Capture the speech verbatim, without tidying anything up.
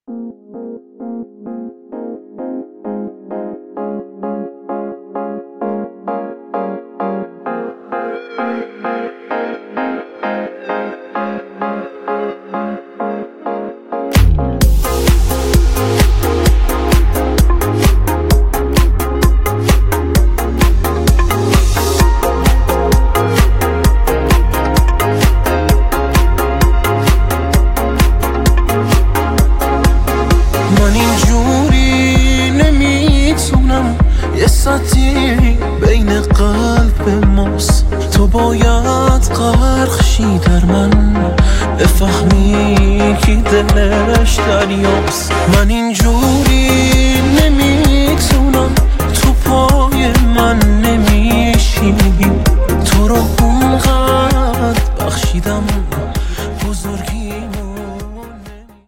من اینجوری نمیتونم، یه سطحی بین قلب ماست. تو باید غرق شی در من، بفهمی کی دلش دریاست. من اینجوری نمیتونم، تو پای من نمیشی. تو رو اونقدر بخشیدم